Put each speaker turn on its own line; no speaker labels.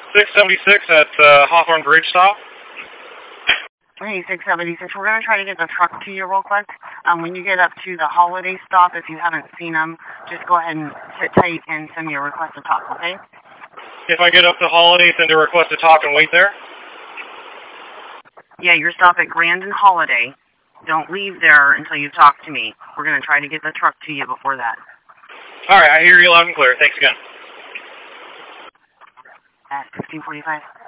676 at Hawthorne Bridge stop.
Hey, 676. We're going to try to get the truck to you real quick. When you get up to the Holiday stop, if you haven't seen them, just go ahead and sit tight and send me a request to talk, okay?
If I get up to Holiday, send a request to talk and wait there?
Yeah, your stop at Grand and Holiday. Don't leave there until you talk to me. We're going to try to get the truck to you before that.
All right, I hear you loud and clear. Thanks again.
At 1645.